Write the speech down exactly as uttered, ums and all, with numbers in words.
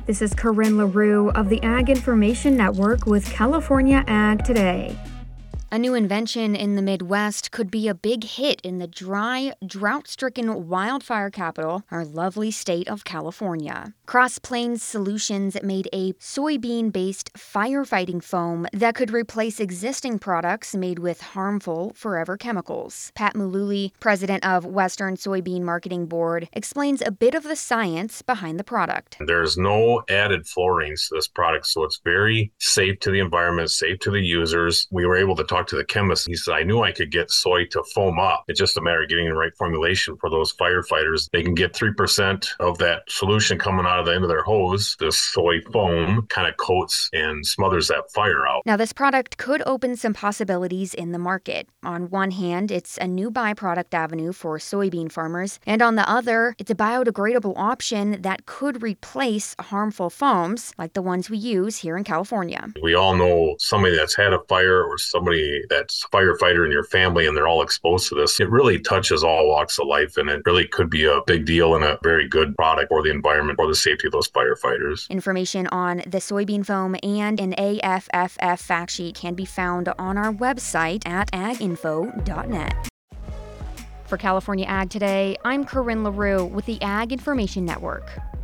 This is Corinne LaRue of the Ag Information Network with California Ag Today. A new invention in the Midwest could be a big hit in the dry, drought-stricken wildfire capital, our lovely state of California. Cross Plains Solutions made a soybean-based firefighting foam that could replace existing products made with harmful forever chemicals. Pat Mullooly, president of Western Soybean Marketing Board, explains a bit of the science behind the product. There's no added fluorines to this product, so it's very safe to the environment, safe to the users. We were able to talk to the chemist. He said, I knew I could get soy to foam up. It's just a matter of getting the right formulation for those firefighters. They can get three percent of that solution coming out of the end of their hose. The soy foam kind of coats and smothers that fire out. Now, this product could open some possibilities in the market. On one hand, it's a new byproduct avenue for soybean farmers, and on the other, it's a biodegradable option that could replace harmful foams like the ones we use here in California. We all know somebody that's had a fire or somebody that's a firefighter in your family and they're all exposed to this. It really touches all walks of life, and it really could be a big deal and a very good product for the environment, for the safety of those firefighters. Information on the soybean foam and an A F F F fact sheet can be found on our website at ag info dot net. For California Ag Today, I'm Corinne LaRue with the Ag Information Network.